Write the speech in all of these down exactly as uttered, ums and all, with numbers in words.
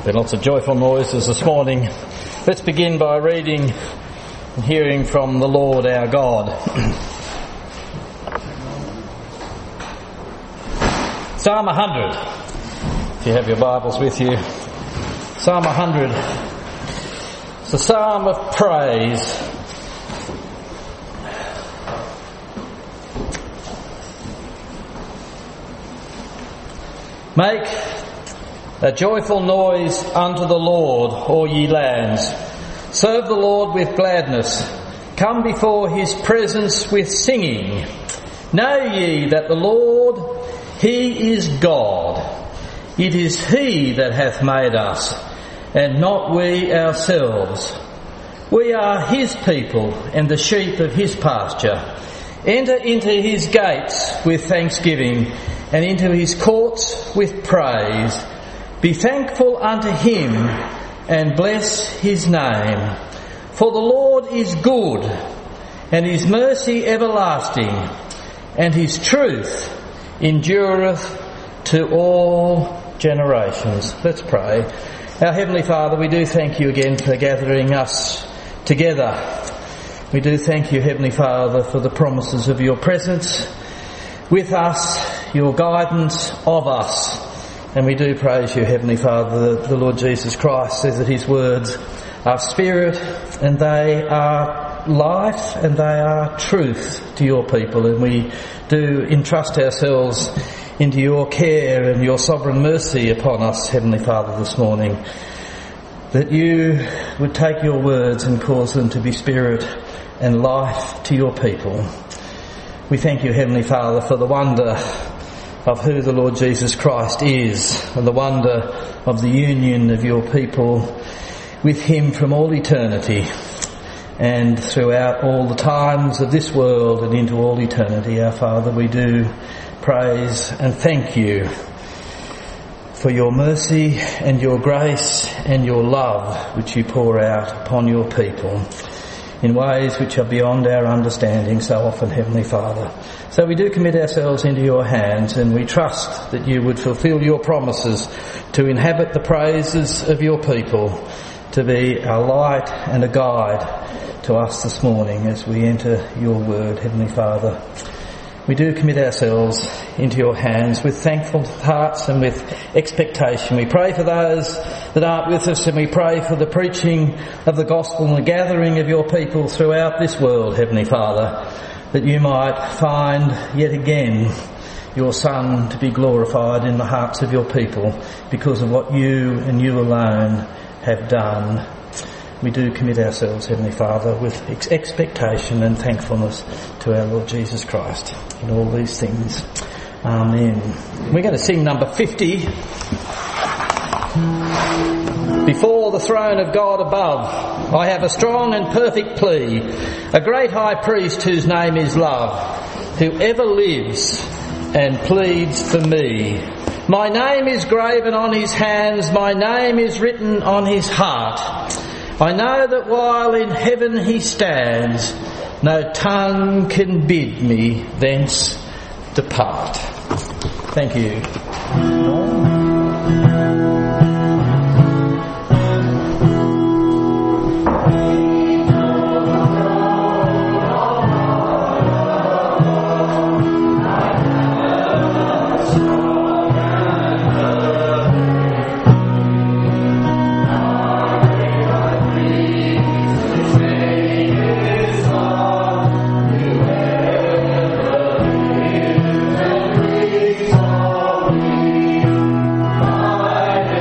There are lots of joyful noises this morning. Let's begin by reading and hearing from the Lord our God. Psalm one hundred. If you have your Bibles with you. Psalm one hundred. It's a psalm of praise. Make a joyful noise unto the Lord, all ye lands. Serve the Lord with gladness. Come before his presence with singing. Know ye that the Lord, he is God. It is he that hath made us, and not we ourselves. We are his people, and the sheep of his pasture. Enter into his gates with thanksgiving, and into his courts with praise. Be thankful unto him, and bless his name. For the Lord is good, and his mercy everlasting, and his truth endureth to all generations. Let's pray. Our Heavenly Father, we do thank you again for gathering us together. We do thank you, Heavenly Father, for the promises of your presence with us, your guidance of us. And we do praise you, Heavenly Father, that the Lord Jesus Christ says that his words are spirit and they are life and they are truth to your people. And we do entrust ourselves into your care and your sovereign mercy upon us, Heavenly Father, this morning. That you would take your words and cause them to be spirit and life to your people. We thank you, Heavenly Father, for the wonder of who the Lord Jesus Christ is, and the wonder of the union of your people with him from all eternity and throughout all the times of this world and into all eternity. Our Father, we do praise and thank you for your mercy and your grace and your love which you pour out upon your people in ways which are beyond our understanding so often, Heavenly Father. So we do commit ourselves into your hands, and we trust that you would fulfil your promises to inhabit the praises of your people, to be a light and a guide to us this morning as we enter your word, Heavenly Father. We do commit ourselves into your hands with thankful hearts and with expectation. We pray for those that aren't with us, and we pray for the preaching of the gospel and the gathering of your people throughout this world, Heavenly Father, that you might find yet again your Son to be glorified in the hearts of your people because of what you and you alone have done. We do commit ourselves, Heavenly Father, with ex- expectation and thankfulness to our Lord Jesus Christ in all these things. Amen. We're going to sing number fifty. Before the throne of God above, I have a strong and perfect plea, a great high priest whose name is love, who ever lives and pleads for me. My name is graven on his hands, my name is written on his heart. I know that while in heaven he stands, no tongue can bid me thence depart. Thank you. Bye.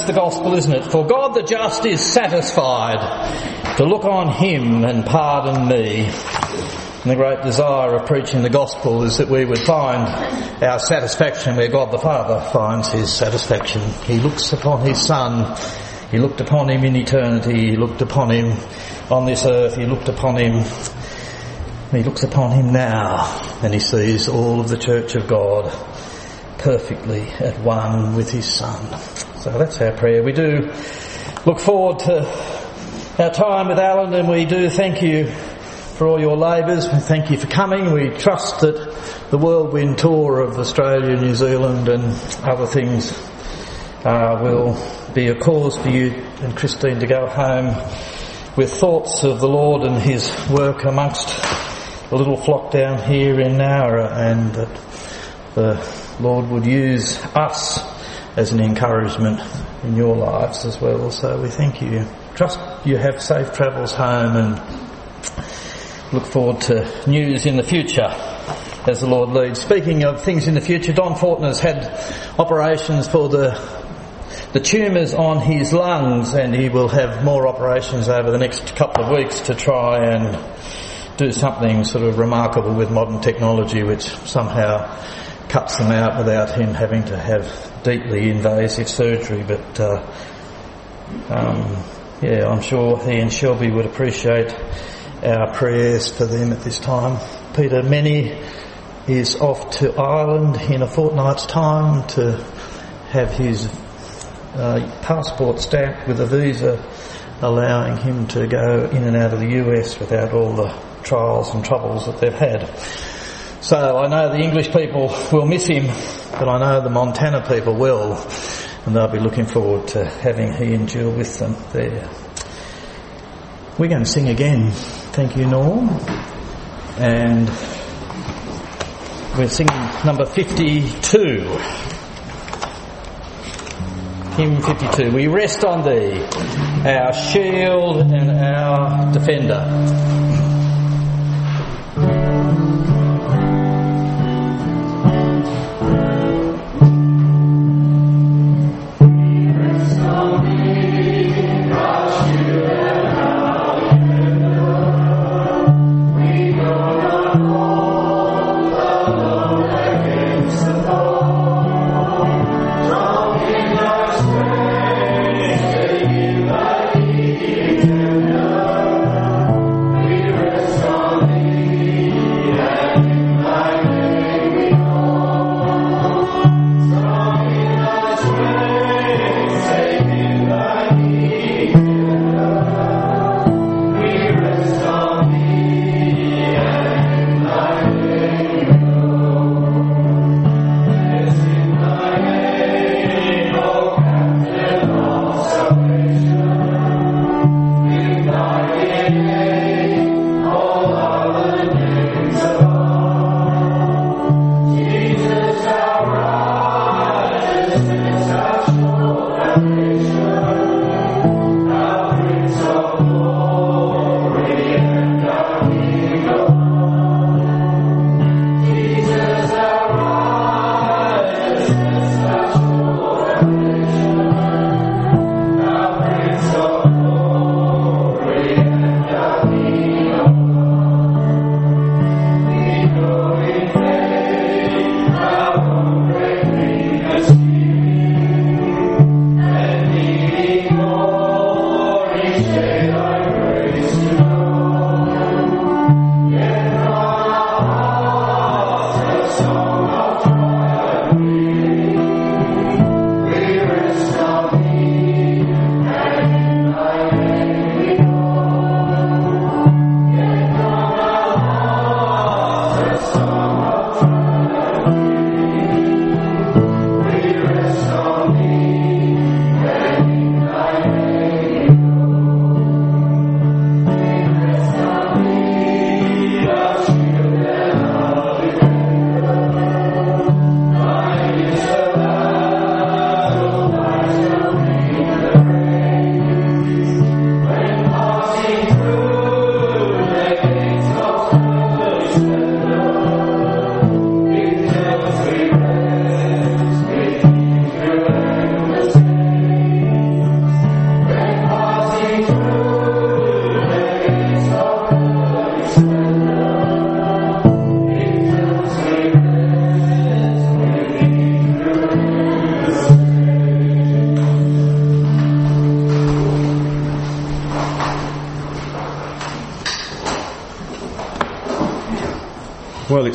the gospel, isn't it? For God the just is satisfied to look on him and pardon me. And the great desire of preaching the gospel is that we would find our satisfaction where God the Father finds his satisfaction. He looks upon his Son. He looked upon him in eternity. He looked upon him on this earth. He looked upon him. He looks upon him now, and he sees all of the church of God perfectly at one with his Son. So that's our prayer. We do look forward to our time with Alan, and we do thank you for all your labours. We thank you for coming. We trust that the whirlwind tour of Australia, New Zealand and other things uh, will be a cause for you and Christine to go home with thoughts of the Lord and his work amongst the little flock down here in Nowra, and that the Lord would use us as an encouragement in your lives as well. So we thank you. Trust you have safe travels home, and look forward to news in the future as the Lord leads. Speaking of things in the future, Don Fortner's had operations for the the tumours on his lungs, and he will have more operations over the next couple of weeks to try and do something sort of remarkable with modern technology which somehow cuts them out without him having to have deeply invasive surgery. But uh, um, yeah, I'm sure he and Shelby would appreciate our prayers for them at this time. Peter Menny is off to Ireland in a fortnight's time to have his uh, passport stamped with a visa allowing him to go in and out of the U S without all the trials and troubles that they've had. So I know the English people will miss him, but I know the Montana people will, and they'll be looking forward to having he and Jill with them there. We're going to sing again. Thank you, Norm. And we're singing number fifty-two. Hymn fifty-two. We rest on thee, our shield and our defender. We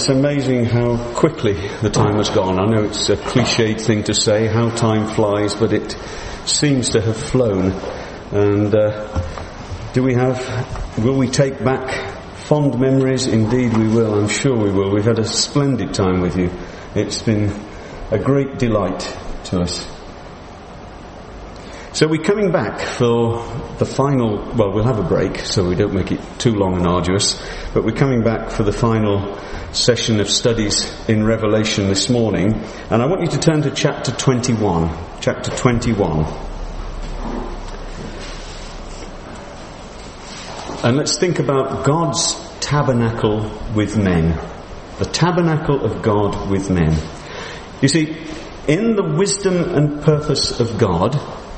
it's amazing how quickly the time has gone. I know it's a cliched thing to say, how time flies, but it seems to have flown. And uh, do we have, will we take back fond memories? Indeed we will, I'm sure we will. We've had a splendid time with you. It's been a great delight to us. So we're coming back for the final, well, we'll have a break so we don't make it too long and arduous, but we're coming back for the final session of studies in Revelation this morning, and I want you to turn to chapter twenty-one. Chapter twenty-one. And let's think about God's tabernacle with men. The tabernacle of God with men. You see, in the wisdom and purpose of God,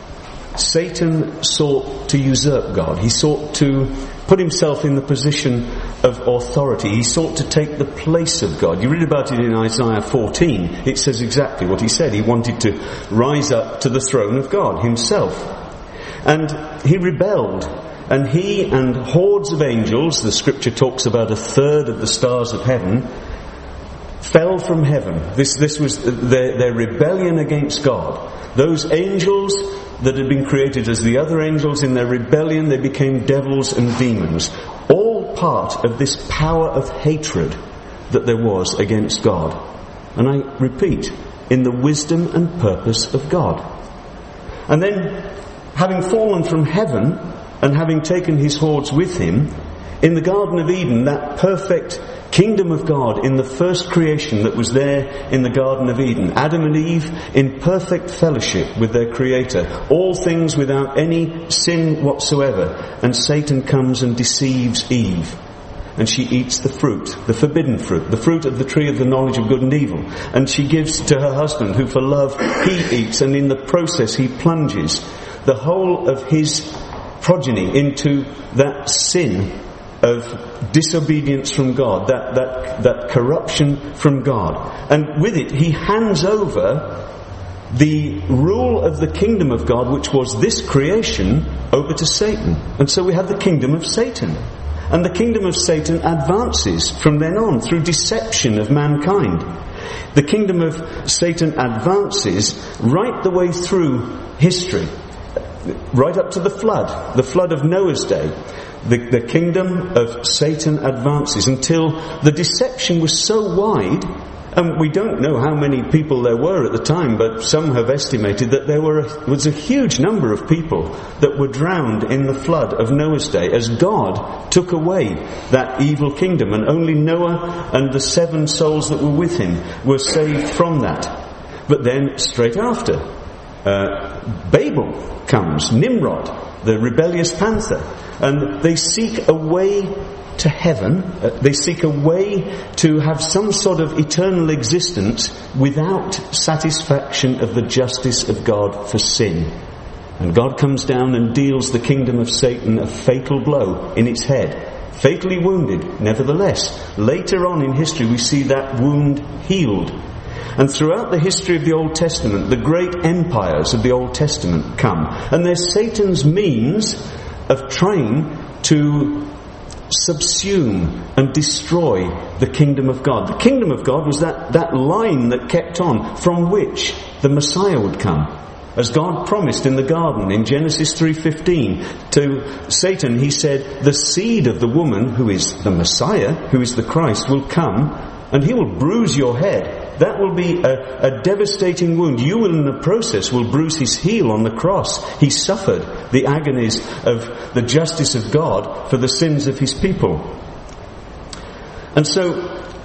Satan sought to usurp God. He sought to put himself in the position of authority. He sought to take the place of God. You read about it in Isaiah fourteen. It says exactly what he said. He wanted to rise up to the throne of God himself. And he rebelled. And he and hordes of angels, the scripture talks about a third of the stars of heaven, fell from heaven. This, this was their, their rebellion against God. Those angels that had been created as the other angels, in their rebellion they became devils and demons. All part of this power of hatred that there was against God. And I repeat, in the wisdom and purpose of God. And then, having fallen from heaven, and having taken his hordes with him, in the Garden of Eden, that perfect kingdom of God in the first creation that was there in the Garden of Eden, Adam and Eve in perfect fellowship with their Creator, all things without any sin whatsoever, and Satan comes and deceives Eve. And she eats the fruit, the forbidden fruit, the fruit of the tree of the knowledge of good and evil. And she gives to her husband, who for love he eats, and in the process he plunges the whole of his progeny into that sin of disobedience from God, that, that, that corruption from God. And with it, he hands over the rule of the kingdom of God, which was this creation, over to Satan. And so we have the kingdom of Satan. And the kingdom of Satan advances from then on through deception of mankind. The kingdom of Satan advances right the way through history, right up to the flood, the flood of Noah's day. The, the kingdom of Satan advances until the deception was so wide, and we don't know how many people there were at the time, but some have estimated that there were a, was a huge number of people that were drowned in the flood of Noah's day as God took away that evil kingdom, and only Noah and the seven souls that were with him were saved from that. But then straight after, uh, Babel comes, Nimrod, the rebellious panther, and they seek a way to heaven. Uh, they seek a way to have some sort of eternal existence without satisfaction of the justice of God for sin. And God comes down and deals the kingdom of Satan a fatal blow in its head. Fatally wounded, nevertheless. Later on in history we see that wound healed. And throughout the history of the Old Testament, the great empires of the Old Testament come. And they're Satan's means of trying to subsume and destroy the kingdom of God. The kingdom of God was that, that line that kept on, from which the Messiah would come. As God promised in the garden in Genesis three fifteen to Satan, he said, the seed of the woman, who is the Messiah, who is the Christ, will come and he will bruise your head. That will be a, a devastating wound. You will in the process will bruise his heel on the cross. He suffered the agonies of the justice of God for the sins of his people. And so,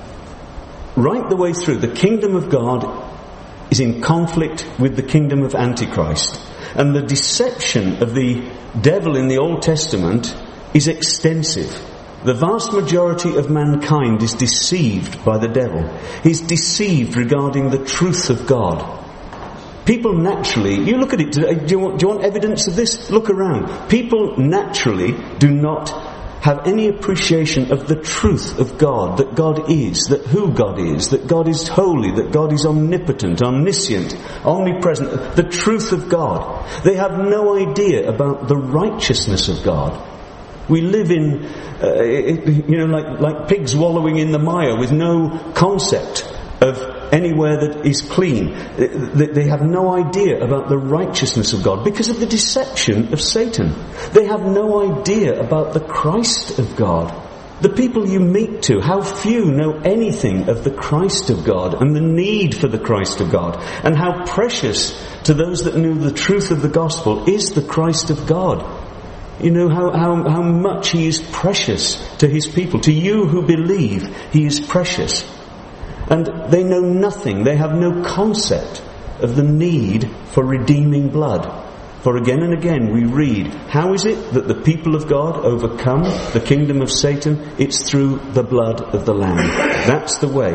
right the way through, the kingdom of God is in conflict with the kingdom of Antichrist. And the deception of the devil in the Old Testament is extensive. The vast majority of mankind is deceived by the devil. He's deceived regarding the truth of God. People naturally, you look at it today, do you want, do you want evidence of this? Look around. People naturally do not have any appreciation of the truth of God, that God is, that who God is, that God is holy, that God is omnipotent, omniscient, omnipresent, the truth of God. They have no idea about the righteousness of God. We live in, uh, you know, like, like pigs wallowing in the mire with no concept of anywhere that is clean. They have no idea about the righteousness of God because of the deception of Satan. They have no idea about the Christ of God. The people you meet to, how few know anything of the Christ of God and the need for the Christ of God, and how precious to those that knew the truth of the gospel is the Christ of God. You know how, how, how much He is precious to His people. To you who believe, He is precious. And they know nothing, they have no concept of the need for redeeming blood. For again and again we read, how is it that the people of God overcome the kingdom of Satan? It's through the blood of the Lamb. That's the way.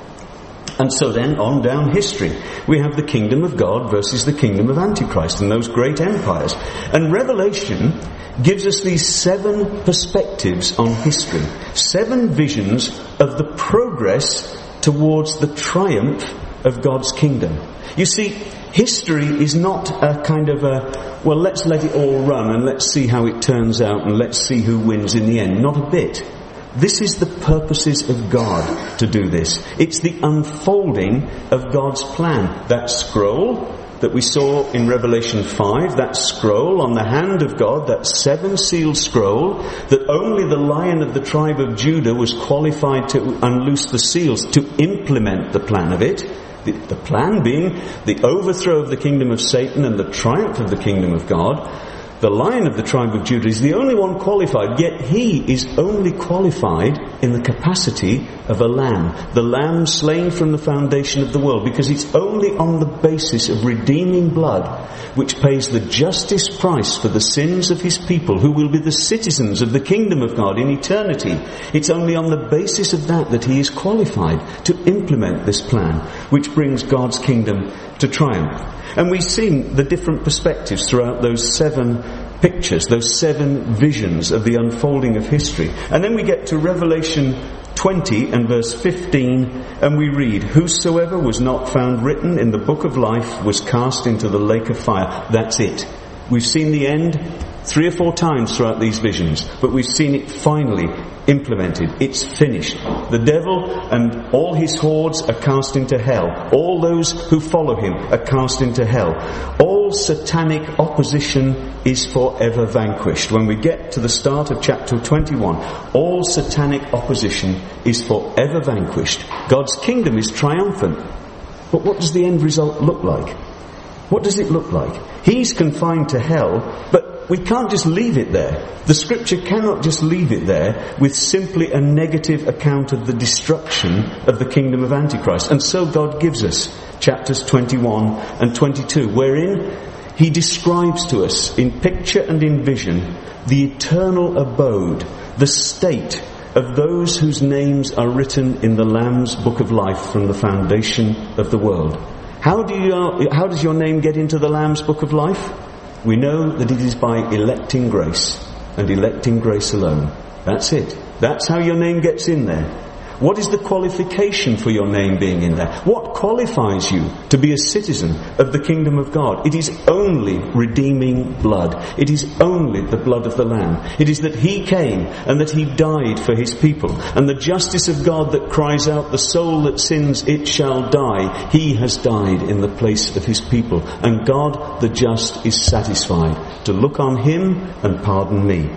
And so then, on down history, we have the kingdom of God versus the kingdom of Antichrist and those great empires. And Revelation gives us these seven perspectives on history. Seven visions of the progress towards the triumph of God's kingdom. You see, history is not a kind of a, well, let's let it all run and let's see how it turns out and let's see who wins in the end. Not a bit. This is the purposes of God to do this. It's the unfolding of God's plan. That scroll that we saw in Revelation five, that scroll on the hand of God, that seven-sealed scroll, that only the Lion of the tribe of Judah was qualified to unloose the seals, to implement the plan of it. The, the plan being the overthrow of the kingdom of Satan and the triumph of the kingdom of God. The Lion of the tribe of Judah is the only one qualified, yet he is only qualified in the capacity of a lamb. The lamb slain from the foundation of the world, because it's only on the basis of redeeming blood, which pays the justest price for the sins of his people, who will be the citizens of the kingdom of God in eternity. It's only on the basis of that that he is qualified to implement this plan, which brings God's kingdom to triumph. And we've seen the different perspectives throughout those seven pictures, those seven visions of the unfolding of history. And then we get to Revelation twenty and verse fifteen, and we read, "Whosoever was not found written in the book of life was cast into the lake of fire." That's it. We've seen the end three or four times throughout these visions, but we've seen it finally implemented. It's finished. The devil and all his hordes are cast into hell. All those who follow him are cast into hell. All satanic opposition is forever vanquished. When we get to the start of chapter twenty-one, all satanic opposition is forever vanquished. God's kingdom is triumphant. But what does the end result look like? What does it look like? He's confined to hell, but we can't just leave it there. The scripture cannot just leave it there with simply a negative account of the destruction of the kingdom of Antichrist. And so God gives us chapters twenty-one and twenty-two, wherein he describes to us in picture and in vision the eternal abode, the state of those whose names are written in the Lamb's book of life from the foundation of the world. How do you, how does your name get into the Lamb's book of life? We know that it is by electing grace, and electing grace alone. That's it. That's how your name gets in there. What is the qualification for your name being in there? What qualifies you to be a citizen of the kingdom of God? It is only redeeming blood. It is only the blood of the Lamb. It is that he came and that he died for his people. And the justice of God that cries out, "The soul that sins, it shall die." He has died in the place of his people. And God, the just, is satisfied to look on him and pardon me.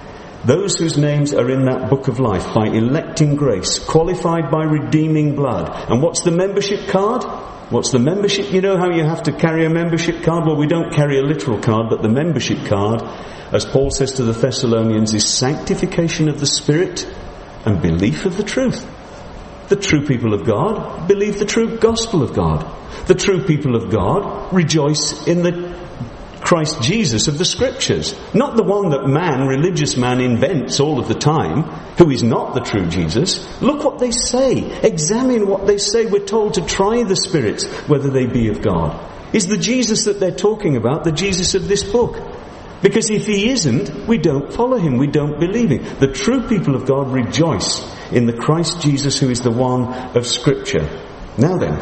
Those whose names are in that book of life by electing grace, qualified by redeeming blood. And what's the membership card? What's the membership? You know how you have to carry a membership card? Well, we don't carry a literal card, but the membership card, as Paul says to the Thessalonians, is sanctification of the Spirit and belief of the truth. The true people of God believe the true gospel of God. The true people of God rejoice in the Christ Jesus of the Scriptures, not the one that man, religious man, invents all of the time, who is not the true Jesus. Look what they say. Examine what they say. We're told to try the spirits, whether they be of God. Is the Jesus that they're talking about the Jesus of this book? Because if he isn't, we don't follow him, we don't believe him. The true people of God rejoice in the Christ Jesus who is the one of Scripture. Now then,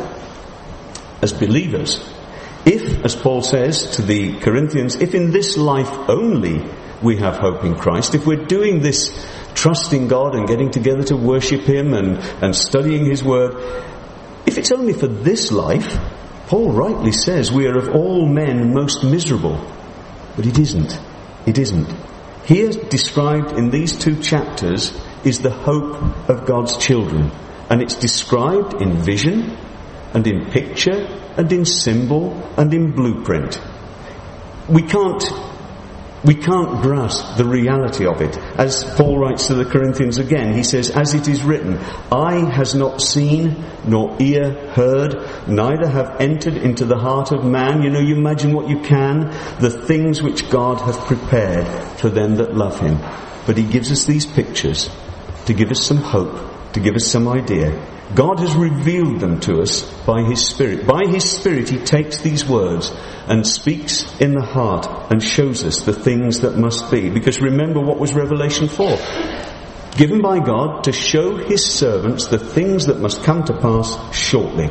as believers, if, as Paul says to the Corinthians, if in this life only we have hope in Christ. If we're doing this, trusting God and getting together to worship Him and, and studying His Word, if it's only for this life, Paul rightly says we are of all men most miserable. But it isn't. It isn't. Here described in these two chapters is the hope of God's children. And it's described in vision and in picture and in symbol and in blueprint. We can't We can't grasp the reality of it. As Paul writes to the Corinthians again, he says, as it is written, eye has not seen, nor ear heard, neither have entered into the heart of man. You know, you imagine what you can, the things which God hath prepared for them that love Him. But He gives us these pictures to give us some hope, to give us some idea. God has revealed them to us by His Spirit. By His Spirit He takes these words and speaks in the heart and shows us the things that must be. Because remember, what was Revelation for? Given by God to show His servants the things that must come to pass shortly.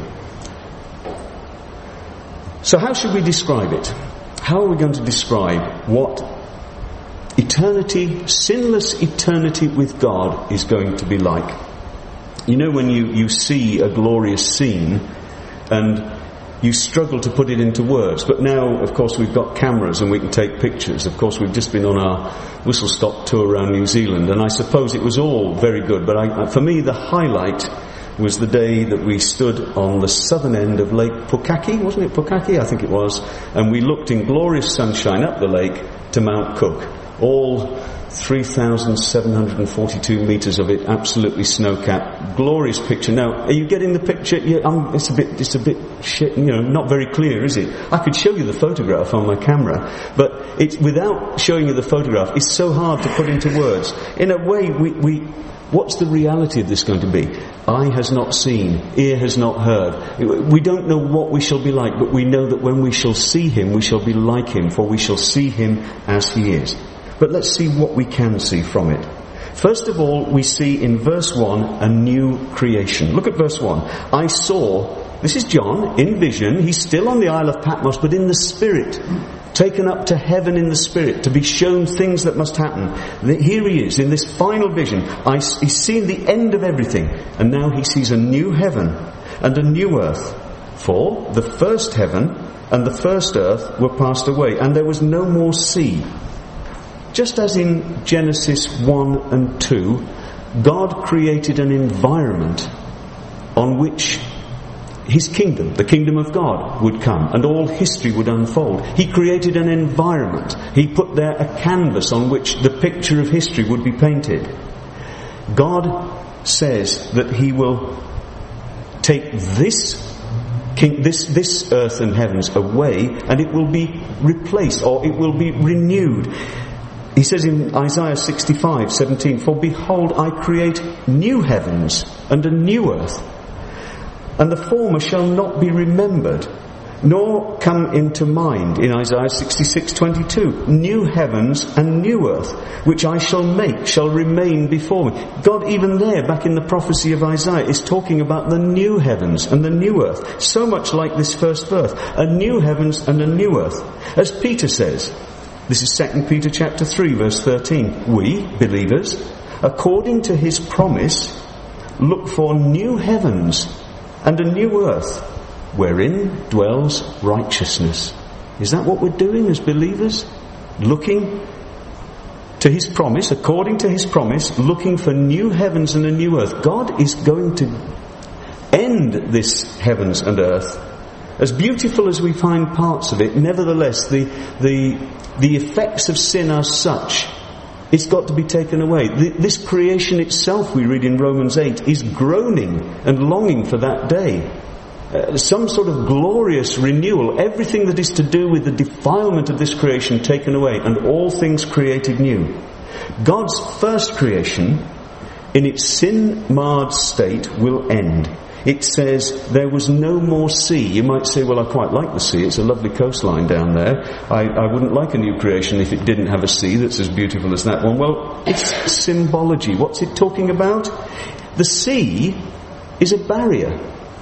So how should we describe it? How are we going to describe what eternity, sinless eternity with God is going to be like? You know, when you, you see a glorious scene and you struggle to put it into words, but now, of course, we've got cameras and we can take pictures. Of course, we've just been on our whistle-stop tour around New Zealand, and I suppose it was all very good, but I, for me, the highlight was the day that we stood on the southern end of Lake Pukaki, wasn't it Pukaki? I think it was, and we looked in glorious sunshine up the lake to Mount Cook, all three thousand seven hundred forty-two metres of it, absolutely snow-capped, glorious picture. Now, are you getting the picture? Yeah, um, it's a bit, it's a bit shit, you know, not very clear, is it? I could show you the photograph on my camera, but it's without showing you the photograph, it's so hard to put into words. In a way, we, we, what's the reality of this going to be? Eye has not seen, ear has not heard. We don't know what we shall be like, but we know that when we shall see Him, we shall be like Him, for we shall see Him as He is. But let's see what we can see from it. First of all, we see in verse one a new creation. Look at verse one. I saw, this is John, in vision, he's still on the Isle of Patmos, but in the Spirit, taken up to heaven in the Spirit, to be shown things that must happen. Here he is, in this final vision. I, he's seen the end of everything, and now he sees a new heaven and a new earth. For the first heaven and the first earth were passed away, and there was no more sea. Just as in Genesis one and two, God created an environment on which His kingdom, the kingdom of God, would come and all history would unfold. He created an environment. He put there a canvas on which the picture of history would be painted. God says that He will take this King, this, this earth and heavens away, and it will be replaced, or it will be renewed. He says in Isaiah sixty-five seventeen, for behold, I create new heavens and a new earth, and the former shall not be remembered, nor come into mind. In Isaiah sixty-six twenty-two, new heavens and new earth, which I shall make, shall remain before me. God, even there, back in the prophecy of Isaiah, is talking about the new heavens and the new earth, so much like this first verse, a new heavens and a new earth. As Peter says, this is Second Peter chapter three, verse thirteen. We, believers, according to His promise, look for new heavens and a new earth, wherein dwells righteousness. Is that what we're doing as believers? Looking to His promise, according to His promise, looking for new heavens and a new earth. God is going to end this heavens and earth. As beautiful as we find parts of it, nevertheless, the, the, the effects of sin are such, it's got to be taken away. The, this creation itself, we read in Romans eight, is groaning and longing for that day. Uh, some sort of glorious renewal, everything that is to do with the defilement of this creation taken away, and all things created new. God's first creation, in its sin-marred state, will end. It says there was no more sea. You might say, well, I quite like the sea. It's a lovely coastline down there. I, I wouldn't like a new creation if it didn't have a sea that's as beautiful as that one. Well, it's symbology. What's it talking about? The sea is a barrier.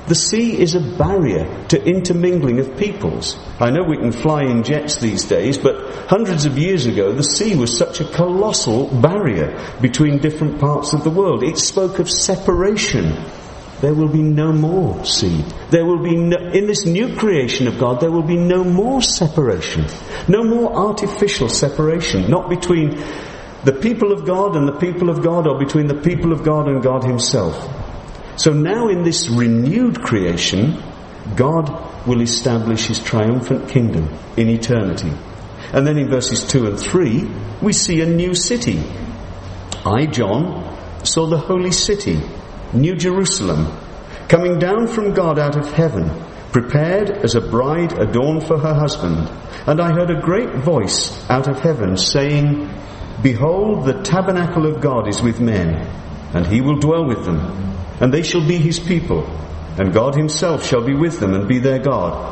The sea is a barrier to intermingling of peoples. I know we can fly in jets these days, but hundreds of years ago the sea was such a colossal barrier between different parts of the world. It spoke of separation. There will be no more sea. There will be no, in this new creation of God, there will be no more separation. No more artificial separation. Not between the people of God and the people of God, or between the people of God and God himself. So now in this renewed creation, God will establish his triumphant kingdom in eternity. And then in verses two and three, we see a new city. I, John, saw the holy city, New Jerusalem, coming down from God out of heaven, prepared as a bride adorned for her husband. And I heard a great voice out of heaven saying, Behold, the tabernacle of God is with men, and he will dwell with them, and they shall be his people, and God himself shall be with them and be their God.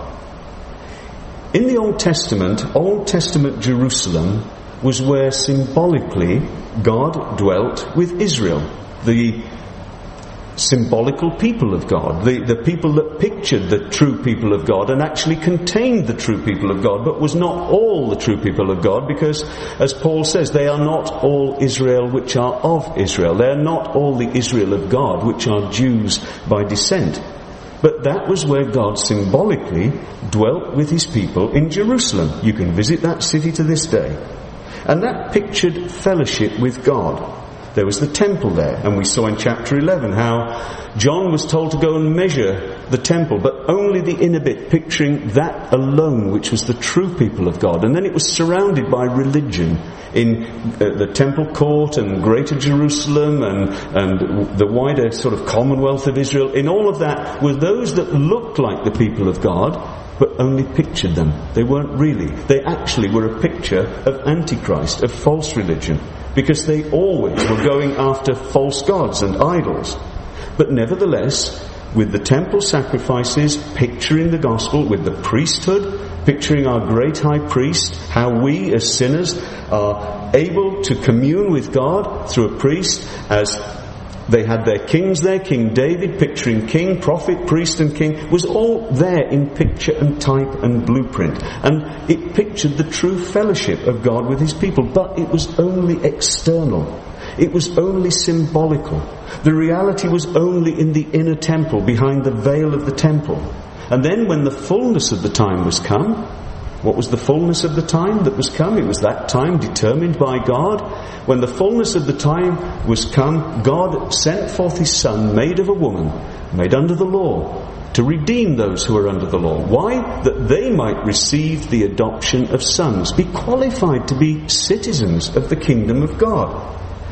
In the Old Testament, Old Testament Jerusalem was where symbolically God dwelt with Israel, the symbolical people of God, the, the people that pictured the true people of God and actually contained the true people of God, but was not all the true people of God, because, as Paul says, they are not all Israel which are of Israel. They are not all the Israel of God which are Jews by descent. But that was where God symbolically dwelt with his people in Jerusalem. You can visit that city to this day. And that pictured fellowship with God. There was the temple there, and we saw in chapter eleven how John was told to go and measure the temple, but only the inner bit, picturing that alone, which was the true people of God. And then it was surrounded by religion in uh, the temple court and Greater Jerusalem and, and the wider sort of commonwealth of Israel. In all of that were those that looked like the people of God, but only pictured them. They weren't really. They actually were a picture of Antichrist, of false religion, because they always were going after false gods and idols. But nevertheless, with the temple sacrifices, picturing the gospel, with the priesthood, picturing our great high priest, how we as sinners are able to commune with God through a priest, as they had their kings there, King David, picturing king, prophet, priest and king, was all there in picture and type and blueprint. And it pictured the true fellowship of God with his people, but it was only external. It was only symbolical. The reality was only in the inner temple, behind the veil of the temple. And then when the fullness of the time was come, what was the fullness of the time that was come? It was that time determined by God. When the fullness of the time was come, God sent forth his Son, made of a woman, made under the law, to redeem those who are under the law. Why? That they might receive the adoption of sons, be qualified to be citizens of the kingdom of God.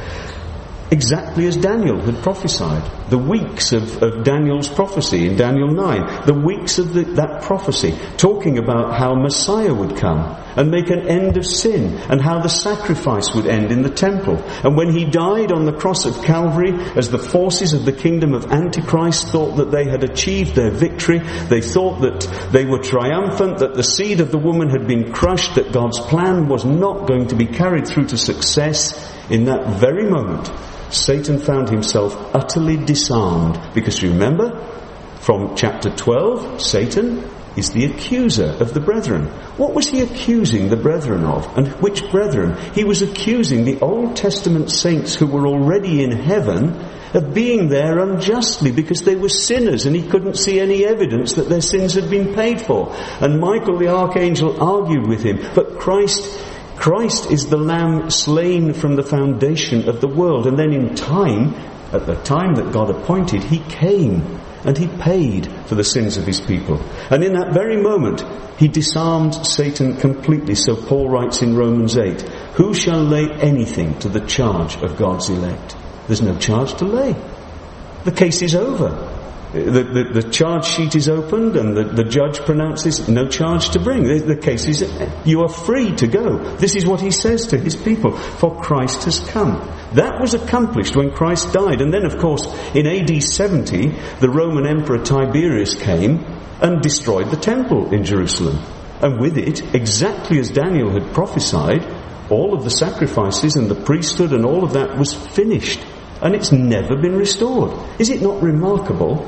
Exactly as Daniel had prophesied. The weeks of, of Daniel's prophecy in Daniel nine. The weeks of the, that prophecy, talking about how Messiah would come and make an end of sin, and how the sacrifice would end in the temple. And when he died on the cross of Calvary, as the forces of the kingdom of Antichrist thought that they had achieved their victory, they thought that they were triumphant, that the seed of the woman had been crushed, that God's plan was not going to be carried through to success, in that very moment Satan found himself utterly disarmed. Because remember, from chapter twelve, Satan is the accuser of the brethren. What was he accusing the brethren of? And which brethren? He was accusing the Old Testament saints who were already in heaven of being there unjustly because they were sinners, and he couldn't see any evidence that their sins had been paid for. And Michael the archangel argued with him, but Christ Christ is the Lamb slain from the foundation of the world. And then in time, at the time that God appointed, he came and he paid for the sins of his people. And in that very moment, he disarmed Satan completely. So Paul writes in Romans eight, who shall lay anything to the charge of God's elect? There's no charge to lay. The case is over. The, the, the charge sheet is opened and the, the judge pronounces no charge to bring. The, the case is, you are free to go. This is what he says to his people, for Christ has come. That was accomplished when Christ died. And then, of course, in A D seventy, the Roman Emperor Tiberius came and destroyed the temple in Jerusalem. And with it, exactly as Daniel had prophesied, all of the sacrifices and the priesthood and all of that was finished. And it's never been restored. Is it not remarkable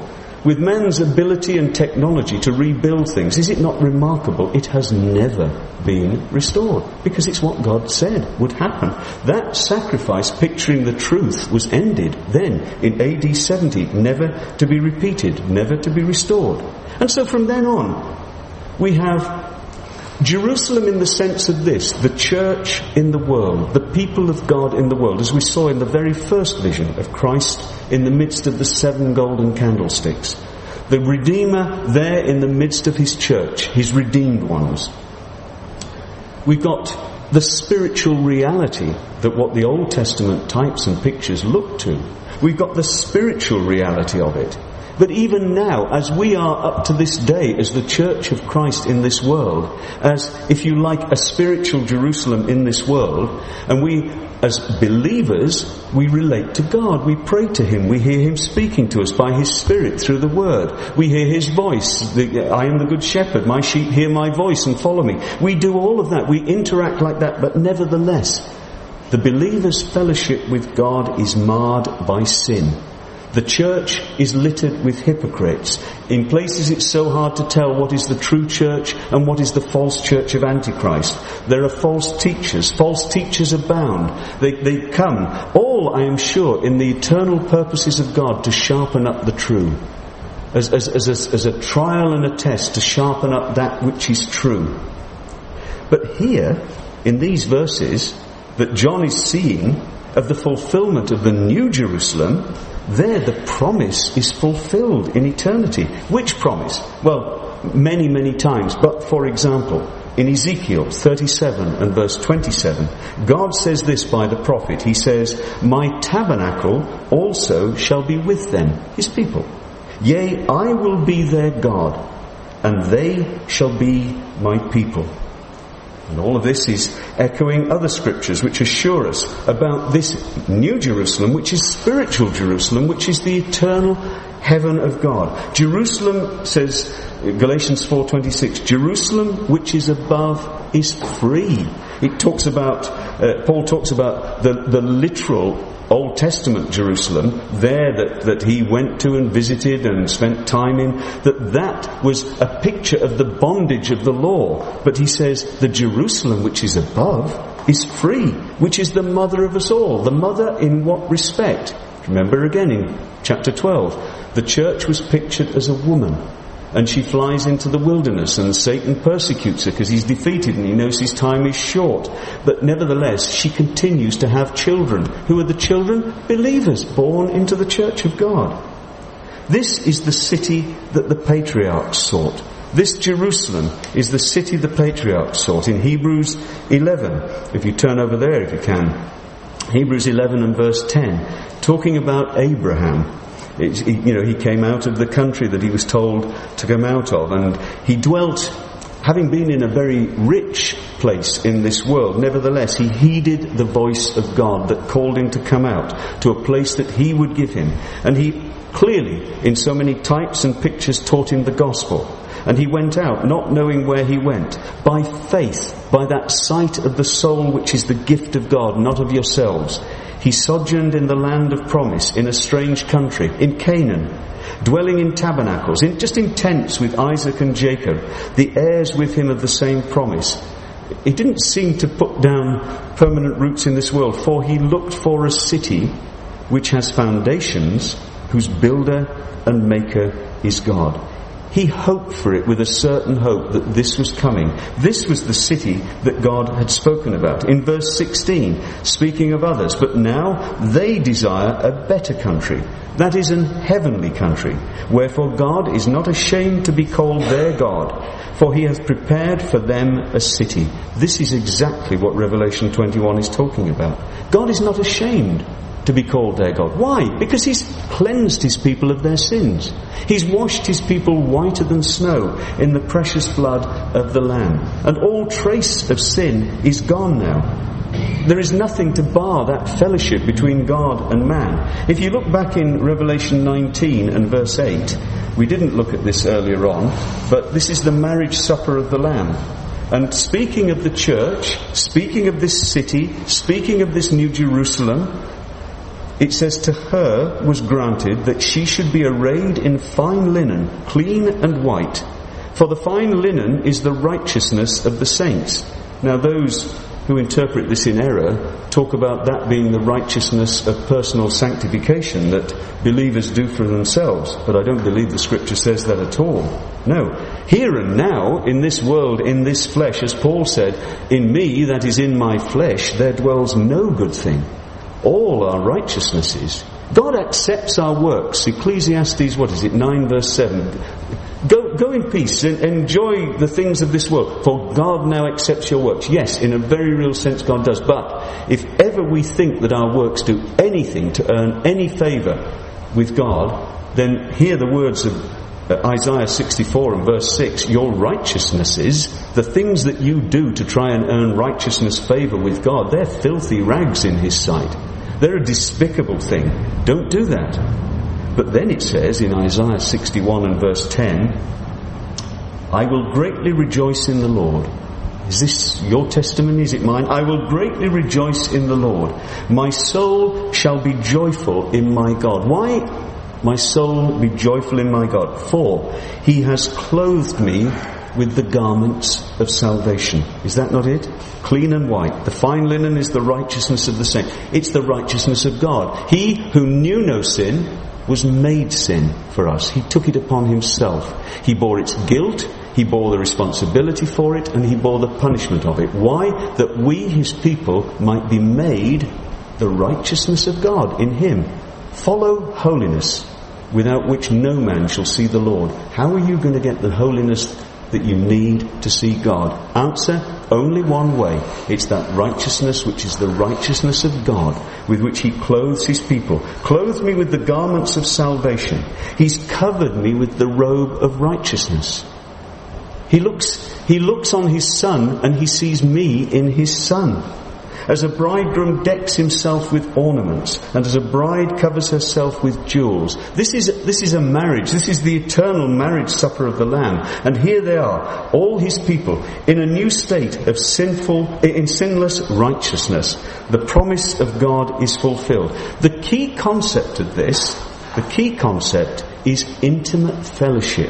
with man's ability and technology to rebuild things, is it not remarkable? It has never been restored, because it's what God said would happen. That sacrifice, picturing the truth, was ended then in A D seventy, never to be repeated, never to be restored. And so from then on, we have Jerusalem in the sense of this, the church in the world, the people of God in the world, as we saw in the very first vision of Christ in the midst of the seven golden candlesticks. The Redeemer there in the midst of his church, his redeemed ones. We've got the spiritual reality that what the Old Testament types and pictures look to. We've got the spiritual reality of it. But even now, as we are up to this day as the Church of Christ in this world, as, if you like, a spiritual Jerusalem in this world, and we, as believers, we relate to God. We pray to Him. We hear Him speaking to us by His Spirit through the Word. We hear His voice. The, I am the Good Shepherd. My sheep hear my voice and follow me. We do all of that. We interact like that, but nevertheless, the believer's fellowship with God is marred by sin. The church is littered with hypocrites. In places it's so hard to tell what is the true church and what is the false church of Antichrist. There are false teachers. False teachers abound. They, they come, all, I am sure, in the eternal purposes of God to sharpen up the true. As, as, as, a, as a trial and a test to sharpen up that which is true. But here, in these verses, that John is seeing of the fulfillment of the New Jerusalem, there the promise is fulfilled in eternity. Which promise? Well, many, many times. But for example, in Ezekiel thirty-seven and verse twenty-seven, God says this by the prophet. He says, "My tabernacle also shall be with them," his people. "Yea, I will be their God, and they shall be my people." And all of this is echoing other scriptures which assure us about this New Jerusalem, which is spiritual Jerusalem, which is the eternal heaven of God. Jerusalem, says Galatians four twenty-six, Jerusalem which is above is free. It talks about, uh, Paul talks about the, the literal Old Testament Jerusalem there that, that he went to and visited and spent time in, that that was a picture of the bondage of the law. But he says the Jerusalem which is above is free, which is the mother of us all. The mother in what respect? Remember again in chapter twelve, the church was pictured as a woman. And she flies into the wilderness and Satan persecutes her because he's defeated and he knows his time is short. But nevertheless, she continues to have children. Who are the children? Believers born into the church of God. This is the city that the patriarchs sought. This Jerusalem is the city the patriarchs sought. In Hebrews eleven, if you turn over there if you can, Hebrews eleven and verse ten, talking about Abraham. It, you know, he came out of the country that he was told to come out of, and he dwelt, having been in a very rich place in this world, nevertheless he heeded the voice of God that called him to come out to a place that he would give him. And he clearly, in so many types and pictures, taught him the gospel. And he went out, not knowing where he went, by faith, by that sight of the soul which is the gift of God, not of yourselves. He sojourned in the land of promise, in a strange country, in Canaan, dwelling in tabernacles, in, just in tents with Isaac and Jacob, the heirs with him of the same promise. He didn't seem to put down permanent roots in this world, for he looked for a city which has foundations, whose builder and maker is God. He hoped for it with a certain hope that this was coming. This was the city that God had spoken about. In verse sixteen, speaking of others, but now they desire a better country, that is an heavenly country. Wherefore God is not ashamed to be called their God, for he hath prepared for them a city. This is exactly what Revelation twenty-one is talking about. God is not ashamed to be called their God. Why? Because he's cleansed his people of their sins. He's washed his people whiter than snow in the precious blood of the Lamb. And all trace of sin is gone now. There is nothing to bar that fellowship between God and man. If you look back in Revelation nineteen and verse eight, we didn't look at this earlier on, but this is the marriage supper of the Lamb. And speaking of the church, speaking of this city, speaking of this New Jerusalem, it says, to her was granted that she should be arrayed in fine linen, clean and white. For the fine linen is the righteousness of the saints. Now those who interpret this in error talk about that being the righteousness of personal sanctification that believers do for themselves. But I don't believe the scripture says that at all. No. Here and now, in this world, in this flesh, as Paul said, in me, that is in my flesh, there dwells no good thing. All our righteousnesses. God accepts our works. Ecclesiastes, what is it, nine verse seven. Go, go in peace and enjoy the things of this world, for God now accepts your works. Yes, in a very real sense God does. But if ever we think that our works do anything to earn any favour with God, then hear the words of Isaiah sixty-four and verse six. Your righteousnesses, the things that you do to try and earn righteousness favour with God, they're filthy rags in His sight. They're a despicable thing. Don't do that. But then it says in Isaiah sixty-one and verse ten, I will greatly rejoice in the Lord. Is this your testimony? Is it mine? I will greatly rejoice in the Lord. My soul shall be joyful in my God. Why? My soul be joyful in my God. For He has clothed me with the garments of salvation. Is that not it? Clean and white. The fine linen is the righteousness of the saint. It's the righteousness of God. He who knew no sin was made sin for us. He took it upon Himself. He bore its guilt, He bore the responsibility for it, and He bore the punishment of it. Why? That we, His people, might be made the righteousness of God in Him. Follow holiness, without which no man shall see the Lord. How are you going to get the holiness that you need to see God? Answer, only one way. It's that righteousness which is the righteousness of God, with which He clothes His people. Clothed me with the garments of salvation. He's covered me with the robe of righteousness. He looks, he looks on His Son and He sees me in His Son. As a bridegroom decks himself with ornaments, and as a bride covers herself with jewels. This is, this is a marriage. This is the eternal marriage supper of the Lamb. And here they are, all His people, in a new state of sinful, in sinless righteousness. The promise of God is fulfilled. The key concept of this, the key concept is intimate fellowship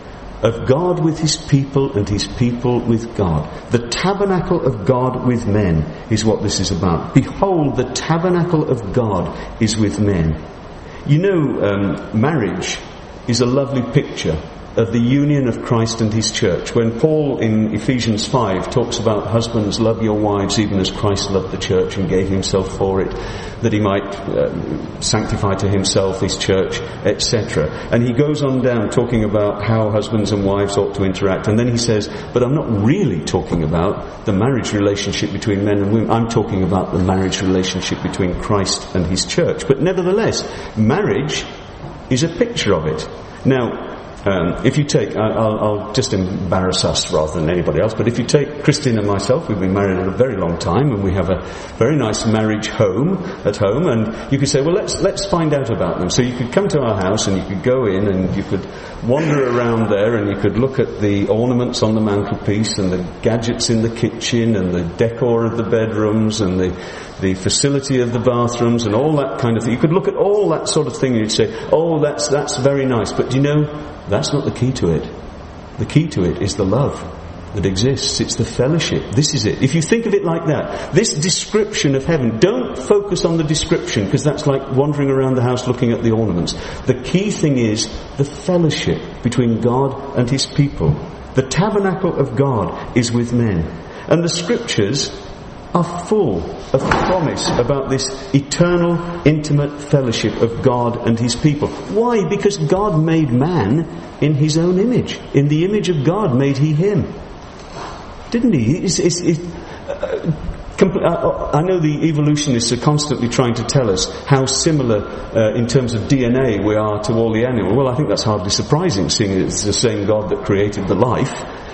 of God with His people and His people with God. The tabernacle of God with men is what this is about. Behold, the tabernacle of God is with men. You know, um, marriage is a lovely picture of the union of Christ and His church. When Paul in Ephesians five talks about husbands, love your wives even as Christ loved the church and gave Himself for it, that He might uh, sanctify to Himself His church, et cetera. And he goes on down talking about how husbands and wives ought to interact. And then he says, but I'm not really talking about the marriage relationship between men and women. I'm talking about the marriage relationship between Christ and His church. But nevertheless, marriage is a picture of it. Now, Um, if you take, I'll, I'll just embarrass us rather than anybody else, but if you take Christine and myself, we've been married a very long time and we have a very nice marriage home at home, and you could say, well, let's let's find out about them. So you could come to our house and you could go in and you could wander around there and you could look at the ornaments on the mantelpiece and the gadgets in the kitchen and the decor of the bedrooms and the the facility of the bathrooms and all that kind of thing. You could look at all that sort of thing and you'd say, oh, that's that's very nice. But do you know, that's not the key to it. The key to it is the love that exists. It's the fellowship. This is it. If you think of it like that, this description of heaven, don't focus on the description, because that's like wandering around the house looking at the ornaments. The key thing is the fellowship between God and His people. The tabernacle of God is with men. And the scriptures are full of promise about this eternal, intimate fellowship of God and His people. Why? Because God made man in His own image. In the image of God made He him. Didn't He? It's, it's, it's, uh, compl- uh, I know the evolutionists are constantly trying to tell us how similar uh, in terms of D N A we are to all the animals. Well, I think that's hardly surprising, seeing it's the same God that created the life.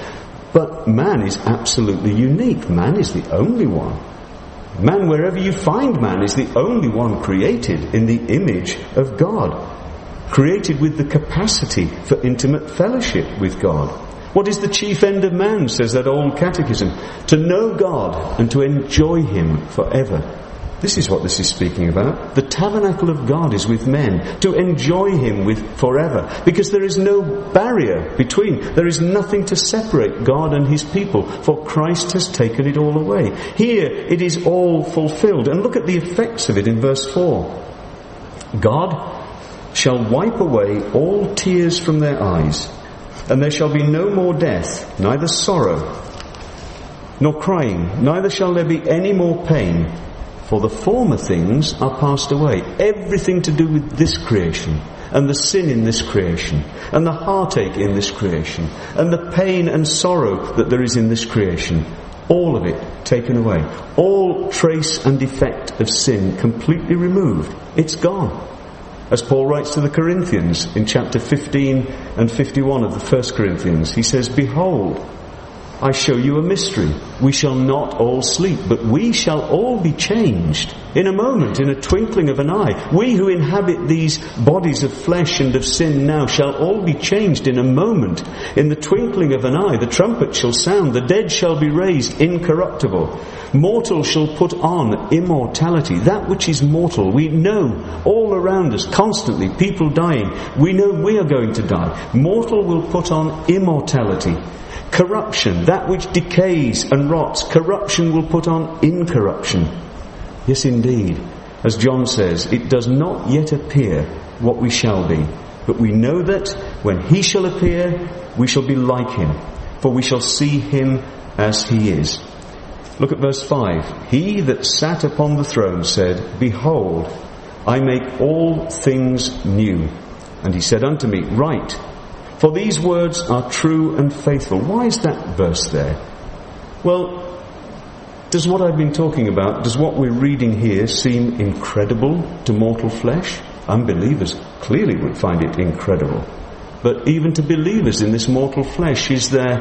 But man is absolutely unique. Man is the only one. Man, wherever you find man, is the only one created in the image of God. Created with the capacity for intimate fellowship with God. What is the chief end of man, says that old catechism? To know God and to enjoy Him forever. This is what this is speaking about. The tabernacle of God is with men, to enjoy him with forever, because there is no barrier between. There is nothing to separate God and his people, for Christ has taken it all away. Here it is all fulfilled. And look at the effects of it in verse four. God shall wipe away all tears from their eyes, and there shall be no more death, neither sorrow, nor crying, neither shall there be any more pain, for the former things are passed away. Everything to do with this creation, and the sin in this creation, and the heartache in this creation, and the pain and sorrow that there is in this creation, all of it taken away. All trace and effect of sin completely removed. It's gone. As Paul writes to the Corinthians in chapter fifteen and fifty-one of the First Corinthians, he says, "Behold, I show you a mystery. We shall not all sleep, but we shall all be changed in a moment, in a twinkling of an eye. We who inhabit these bodies of flesh and of sin now shall all be changed in a moment, in the twinkling of an eye. The trumpet shall sound, the dead shall be raised incorruptible. Mortal shall put on immortality." That which is mortal, we know all around us, constantly, people dying. We know we are going to die. Mortal will put on immortality. Corruption, that which decays and rots, corruption will put on incorruption. Yes, indeed. As John says, it does not yet appear what we shall be. But we know that when he shall appear, we shall be like him, for we shall see him as he is. Look at verse five. He that sat upon the throne said, "Behold, I make all things new." And he said unto me, "Write, for these words are true and faithful." Why is that verse there? Well, does what I've been talking about, does what we're reading here seem incredible to mortal flesh? Unbelievers clearly would find it incredible. But even to believers in this mortal flesh, is there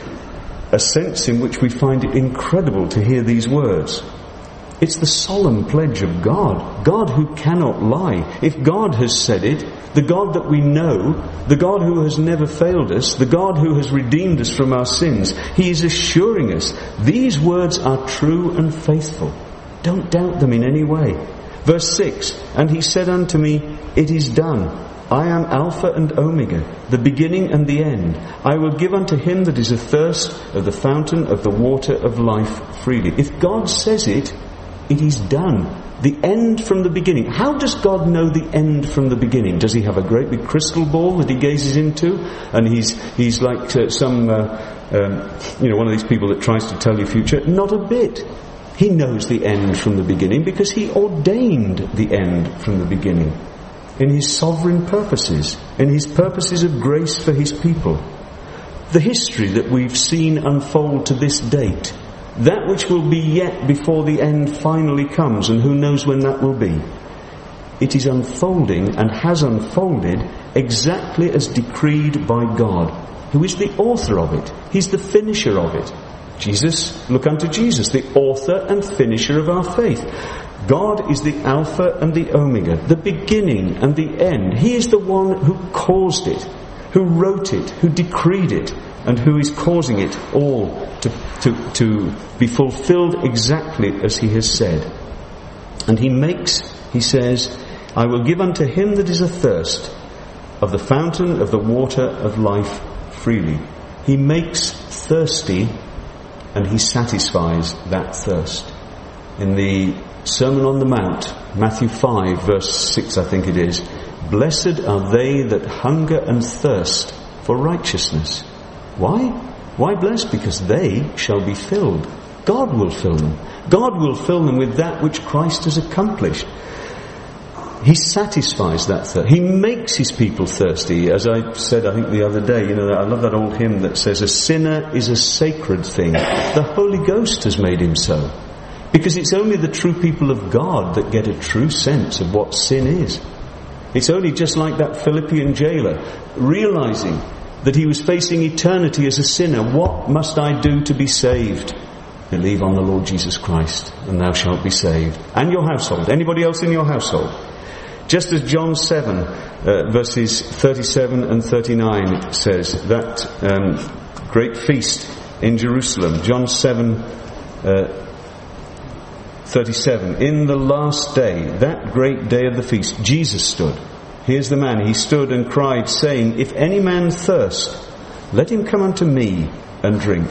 a sense in which we find it incredible to hear these words? It's the solemn pledge of God. God who cannot lie. If God has said it, the God that we know, the God who has never failed us, the God who has redeemed us from our sins, he is assuring us these words are true and faithful. Don't doubt them in any way. Verse six, "And he said unto me, It is done. I am Alpha and Omega, the beginning and the end. I will give unto him that is athirst of the fountain of the water of life freely." If God says it, it is done. The end from the beginning. How does God know the end from the beginning? Does he have a great big crystal ball that he gazes into? And he's he's like uh, some, uh, um, you know, one of these people that tries to tell you future? Not a bit. He knows the end from the beginning because he ordained the end from the beginning. In his sovereign purposes. In his purposes of grace for his people. The history that we've seen unfold to this date, that which will be yet before the end finally comes, and who knows when that will be. It is unfolding and has unfolded exactly as decreed by God, who is the author of it. He's the finisher of it. Jesus, look unto Jesus, the author and finisher of our faith. God is the Alpha and the Omega, the beginning and the end. He is the one who caused it, who wrote it, who decreed it, and who is causing it all to, to, to be fulfilled exactly as he has said. And he makes, he says, "I will give unto him that is athirst of the fountain of the water of life freely." He makes thirsty and he satisfies that thirst. In the Sermon on the Mount, Matthew five verse six I think it is, "Blessed are they that hunger and thirst for righteousness." Why? Why blessed? Because they shall be filled. God will fill them. God will fill them with that which Christ has accomplished. He satisfies that thirst. He makes his people thirsty. As I said, I think the other day, you know, I love that old hymn that says, "A sinner is a sacred thing. The Holy Ghost has made him so." Because it's only the true people of God that get a true sense of what sin is. It's only just like that Philippian jailer, realizing that he was facing eternity as a sinner. What must I do to be saved? Believe on the Lord Jesus Christ, and thou shalt be saved. And your household. Anybody else in your household? Just as John seven, uh, verses thirty-seven and thirty-nine says, that um, great feast in Jerusalem. John seven, uh, thirty-seven. In the last day, that great day of the feast, Jesus stood. Here's the man. He stood and cried, saying, if any man thirst, let him come unto me and drink.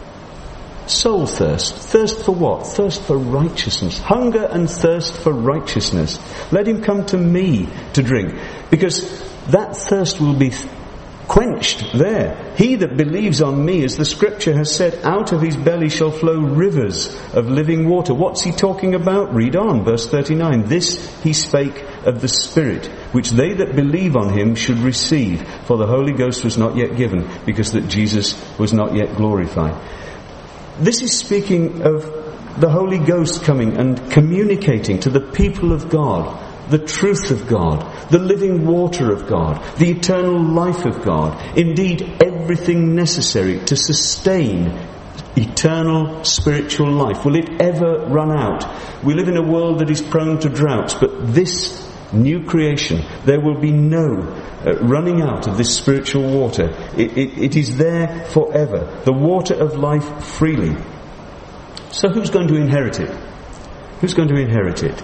Soul thirst. Thirst for what? Thirst for righteousness. Hunger and thirst for righteousness. Let him come to me to drink. Because that thirst will be quenched there. He that believes on me, as the scripture has said, out of his belly shall flow rivers of living water. What's he talking about? Read on, verse thirty-nine. This he spake of the Spirit, which they that believe on him should receive. For the Holy Ghost was not yet given, because that Jesus was not yet glorified. This is speaking of the Holy Ghost coming and communicating to the people of God the truth of God, the living water of God, the eternal life of God, indeed everything necessary to sustain eternal spiritual life. Will it ever run out? We live in a world that is prone to droughts, but this new creation, there will be no uh, running out of this spiritual water. It, it, it is there forever. The water of life freely. So who's going to inherit it? Who's going to inherit it?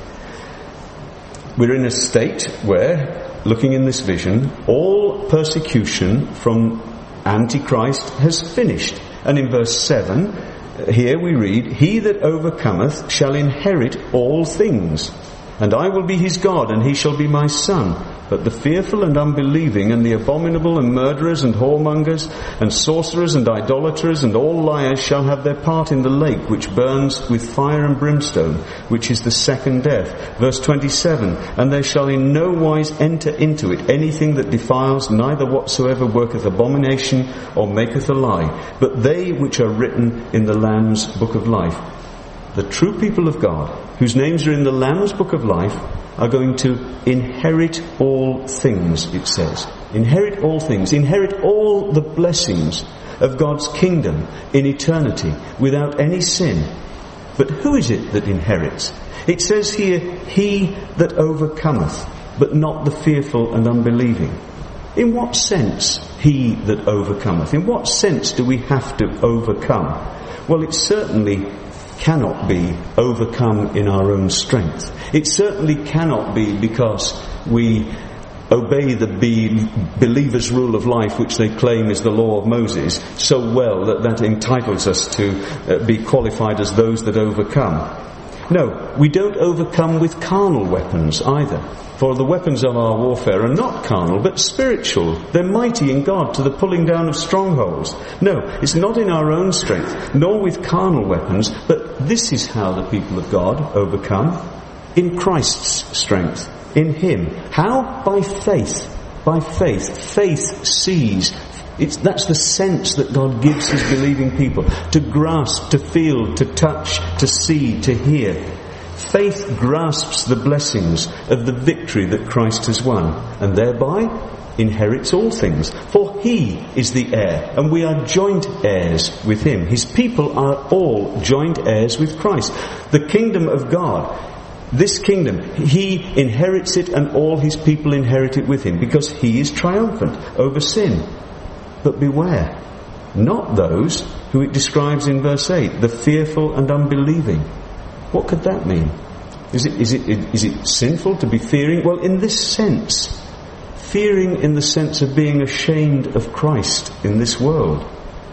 We're in a state where, looking in this vision, all persecution from Antichrist has finished. And in verse seven, here we read, he that overcometh shall inherit all things. And I will be his God, and he shall be my son. But the fearful and unbelieving, and the abominable, and murderers, and whoremongers, and sorcerers, and idolaters, and all liars shall have their part in the lake, which burns with fire and brimstone, which is the second death. Verse twenty-seven, and they shall in no wise enter into it anything that defiles, neither whatsoever worketh abomination, or maketh a lie, but they which are written in the Lamb's book of life. The true people of God, whose names are in the Lamb's book of life, are going to inherit all things, it says. Inherit all things. Inherit all the blessings of God's kingdom in eternity without any sin. But who is it that inherits? It says here, he that overcometh, but not the fearful and unbelieving. In what sense, he that overcometh? In what sense do we have to overcome? Well, it certainly cannot be overcome in our own strength. It certainly cannot be because we obey the be- believer's rule of life, which they claim is the law of Moses, so well that that entitles us to uh, be qualified as those that overcome. No, we don't overcome with carnal weapons either. For the weapons of our warfare are not carnal, but spiritual. They're mighty in God to the pulling down of strongholds. No, it's not in our own strength, nor with carnal weapons, but this is how the people of God overcome. In Christ's strength, in Him. How? By faith. By faith. Faith sees. It's, that's the sense that God gives His believing people. To grasp, to feel, to touch, to see, to hear. Faith grasps the blessings of the victory that Christ has won, and thereby inherits all things. For He is the heir, and we are joint heirs with Him. His people are all joint heirs with Christ. The kingdom of God, this kingdom, He inherits it, and all His people inherit it with Him, because He is triumphant over sin. But beware, not those who it describes in verse eight, the fearful and unbelieving. What could that mean? Is it, is it, is it sinful to be fearing? Well, in this sense, fearing in the sense of being ashamed of Christ in this world,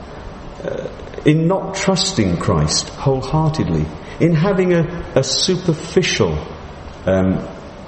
uh, in not trusting Christ wholeheartedly, in having a, a superficial um,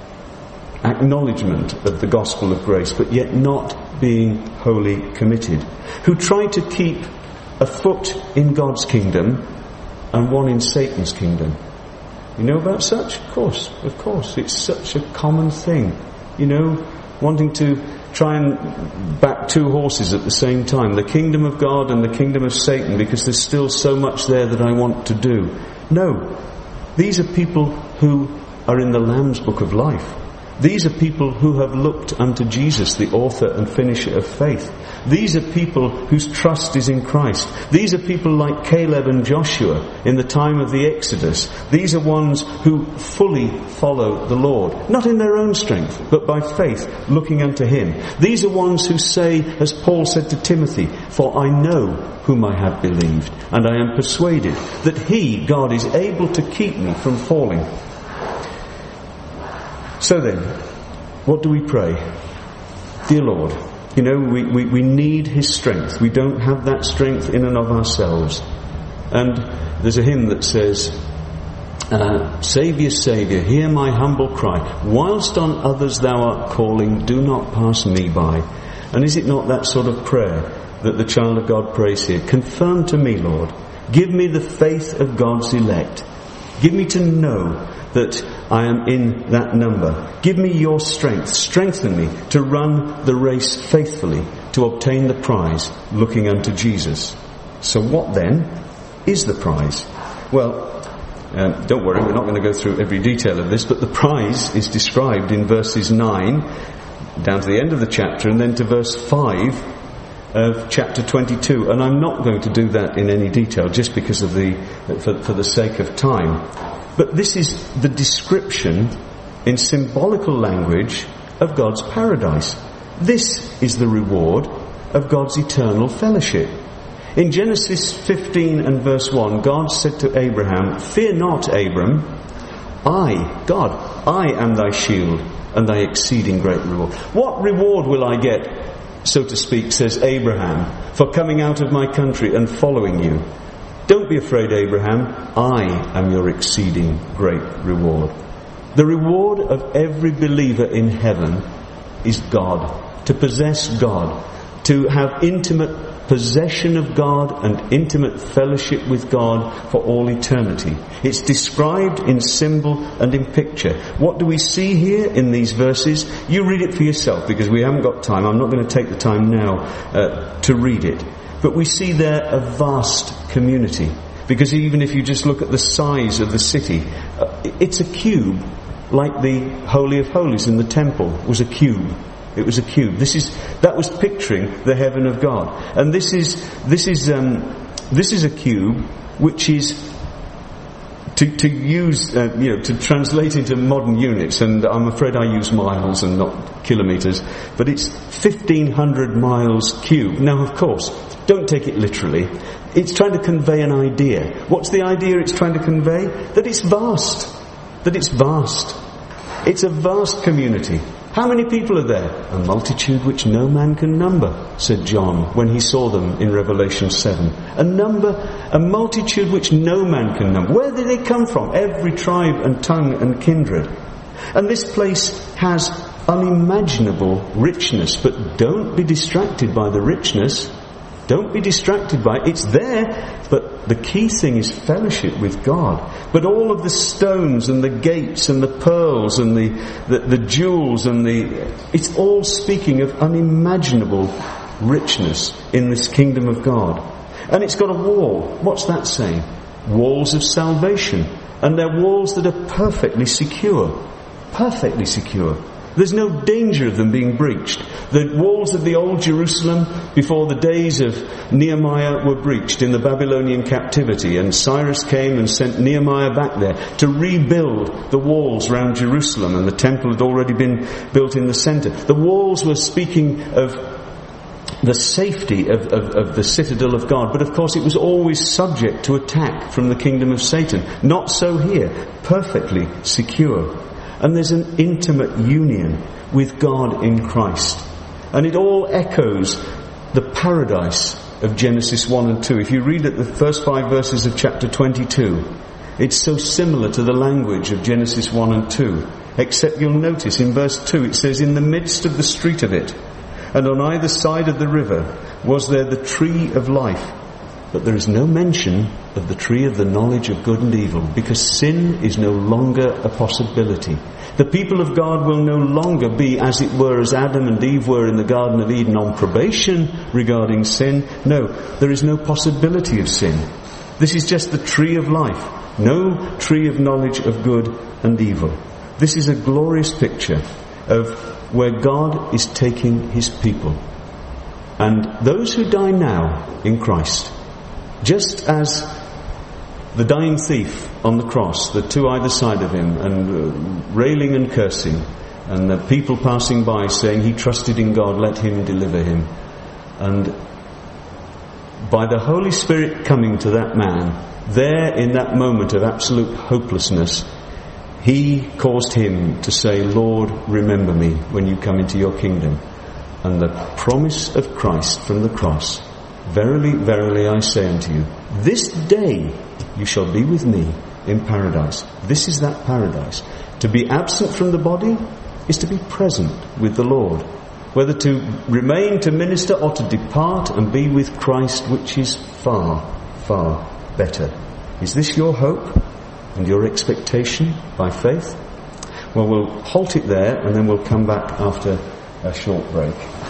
acknowledgement of the gospel of grace, but yet not being wholly committed, who try to keep a foot in God's kingdom and one in Satan's kingdom. You know about such? Of course, of course. It's such a common thing. You know, wanting to try and back two horses at the same time. The kingdom of God and the kingdom of Satan, because there's still so much there that I want to do. No. These are people who are in the Lamb's book of life. These are people who have looked unto Jesus, the author and finisher of faith. These are people whose trust is in Christ. These are people like Caleb and Joshua in the time of the Exodus. These are ones who fully follow the Lord, not in their own strength, but by faith, looking unto Him. These are ones who say, as Paul said to Timothy, "For I know whom I have believed, and I am persuaded that He, God, is able to keep me from falling." So then, what do we pray? Dear Lord, you know, we, we, we need His strength. We don't have that strength in and of ourselves. And there's a hymn that says, uh, Saviour, Saviour, hear my humble cry. Whilst on others thou art calling, do not pass me by. And is it not that sort of prayer that the child of God prays here? Confirm to me, Lord. Give me the faith of God's elect. Give me to know that I am in that number. Give me your strength. Strengthen me to run the race faithfully, to obtain the prize, looking unto Jesus. So what then is the prize? Well, um, don't worry, we're not going to go through every detail of this, but the prize is described in verses nine down to the end of the chapter, and then to verse five of chapter twenty-two. And I'm not going to do that in any detail, just because of the for, for the sake of time. But this is the description in symbolical language of God's paradise. This is the reward of God's eternal fellowship. In Genesis fifteen and verse one, God said to Abraham, "Fear not, Abram, I, God, I am thy shield and thy exceeding great reward." What reward will I get, so to speak, says Abraham, for coming out of my country and following you? Don't be afraid, Abraham. I am your exceeding great reward. The reward of every believer in heaven is God. To possess God. To have intimate possession of God and intimate fellowship with God for all eternity. It's described in symbol and in picture. What do we see here in these verses? You read it for yourself, because we haven't got time. I'm not going to take the time now uh, to read it. But we see there a vast community. Because even if you just look at the size of the city, uh, it's a cube, like the Holy of Holies in the temple was a cube. It was a cube. This is that was picturing the heaven of God, and this is this is um, this is a cube which is to to use uh, you know to translate into modern units. And I'm afraid I use miles and not kilometres, but it's fifteen hundred miles cubed. Now, of course, don't take it literally. It's trying to convey an idea. What's the idea it's trying to convey? That it's vast. That it's vast. It's a vast community. How many people are there? A multitude which no man can number, said John when he saw them in Revelation seven. A number, a multitude which no man can number. Where did they come from? Every tribe and tongue and kindred. And this place has unimaginable richness, but don't be distracted by the richness. Don't be distracted by it. It's there, but the key thing is fellowship with God. But all of the stones and the gates and the pearls and the, the, the jewels and the... It's all speaking of unimaginable richness in this kingdom of God. And it's got a wall. What's that saying? Walls of salvation. And they're walls that are perfectly secure. Perfectly secure. There's no danger of them being breached. The walls of the old Jerusalem before the days of Nehemiah were breached in the Babylonian captivity, and Cyrus came and sent Nehemiah back there to rebuild the walls around Jerusalem, and the temple had already been built in the centre. The walls were speaking of the safety of, of, of the citadel of God, but of course it was always subject to attack from the kingdom of Satan. Not so here. Perfectly secure. And there's an intimate union with God in Christ. And it all echoes the paradise of Genesis one and two. If you read at the first five verses of chapter twenty-two, it's so similar to the language of Genesis one and two. Except you'll notice in verse two it says, "In the midst of the street of it, and on either side of the river, was there the tree of life." But there is no mention of the tree of the knowledge of good and evil, because sin is no longer a possibility. The people of God will no longer be, as it were, as Adam and Eve were in the Garden of Eden, on probation regarding sin. No, there is no possibility of sin. This is just the tree of life, no tree of knowledge of good and evil. This is a glorious picture of where God is taking his people. And those who die now in Christ, just as the dying thief on the cross, the two either side of him, and uh, railing and cursing, and the people passing by saying he trusted in God, let him deliver him. And by the Holy Spirit coming to that man, there in that moment of absolute hopelessness, he caused him to say, Lord, remember me when you come into your kingdom. And the promise of Christ from the cross, verily, verily, I say unto you, this day you shall be with me in paradise. This is that paradise. To be absent from the body is to be present with the Lord. Whether to remain to minister or to depart and be with Christ, which is far, far better. Is this your hope and your expectation by faith? Well, we'll halt it there and then we'll come back after a short break.